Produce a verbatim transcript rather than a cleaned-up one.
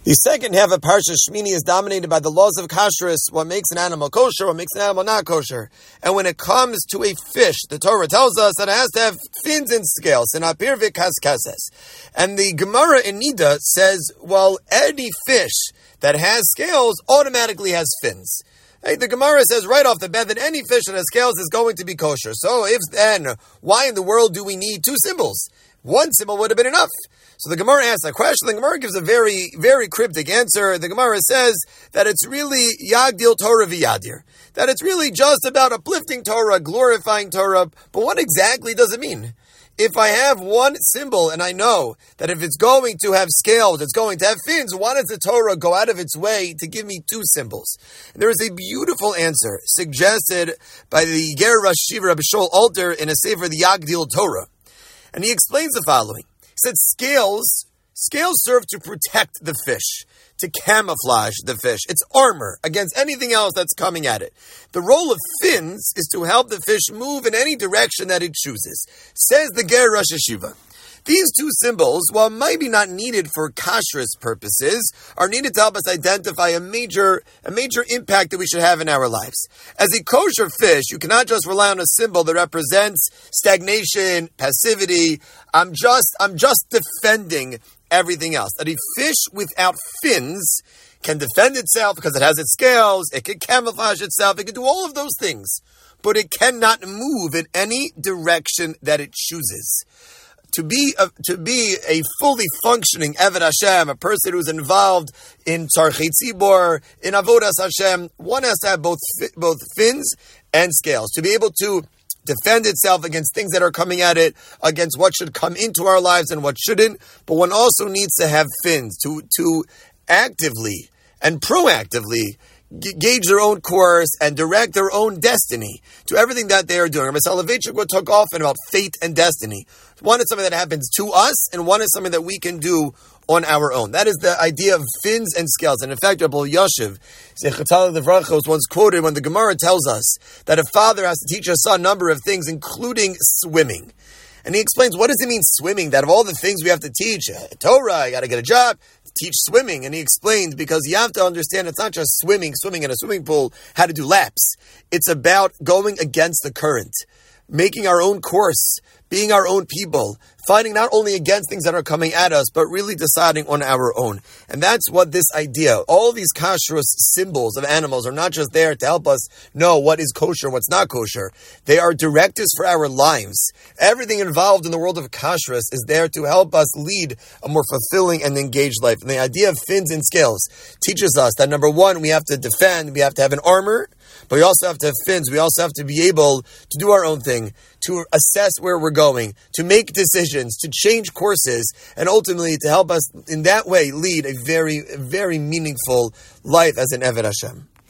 The second half of Parsha Shmini is dominated by the laws of kashrus, what makes an animal kosher, what makes an animal not kosher. And when it comes to a fish, the Torah tells us that it has to have fins and scales, and apir v'kaskases. And the Gemara in Nida says, well, any fish that has scales automatically has fins. Hey, the Gemara says right off the bat that any fish that has scales is going to be kosher. So if then, why in the world do we need two symbols? One symbol would have been enough. So the Gemara asks a question. The Gemara gives a very, very cryptic answer. The Gemara says that it's really Yagdil Torah v'Yadir. That it's really just about uplifting Torah, glorifying Torah. But what exactly does it mean? If I have one symbol and I know that if it's going to have scales, it's going to have fins, why does the Torah go out of its way to give me two symbols? And there is a beautiful answer suggested by the Ger Rosh Yeshiva Rabbi Shaul Alter in a sefer, the Yagdil Torah. And he explains the following. He said scales, scales serve to protect the fish, to camouflage the fish. It's armor against anything else that's coming at it. The role of fins is to help the fish move in any direction that it chooses, says the Ger Rosh Yeshiva. These two symbols, while maybe not needed for kashrus purposes, are needed to help us identify a major, a major impact that we should have in our lives. As a kosher fish, you cannot just rely on a symbol that represents stagnation, passivity. I'm just, I'm just defending everything else. That a fish without fins can defend itself because it has its scales, it can camouflage itself, it can do all of those things, but it cannot move in any direction that it chooses. To be a, to be a fully functioning Eved Hashem, a person who's involved in Tzarchei Tzibor, in Avodas Hashem, one has to have both both fins and scales to be able to defend itself against things that are coming at it, against what should come into our lives and what shouldn't. But one also needs to have fins to to actively and proactively gauge their own course and direct their own destiny to everything that they are doing. Rabbi Soloveitchik will talk often about fate and destiny. One is something that happens to us, and one is something that we can do on our own. That is the idea of fins and scales. And in fact, Rabbi Yoshev Zechatal Levracha was once quoted when the Gemara tells us that a father has to teach a son a number of things, including swimming. And he explains, what does it mean swimming? That of all the things we have to teach, uh, Torah, you got to get a job, teach swimming. And he explains, because you have to understand it's not just swimming, swimming in a swimming pool, how to do laps. It's about going against the current, making our own course, being our own people, fighting not only against things that are coming at us, but really deciding on our own. And that's what this idea, all these kashrus symbols of animals are not just there to help us know what is kosher, what's not kosher. They are directives for our lives. Everything involved in the world of kashrus is there to help us lead a more fulfilling and engaged life. And the idea of fins and scales teaches us that, number one, we have to defend, we have to have an armor, but we also have to have fins. We also have to be able to do our own thing, to assess where we're going, to make decisions, to change courses, and ultimately to help us in that way lead a very, very meaningful life as an Eved Hashem.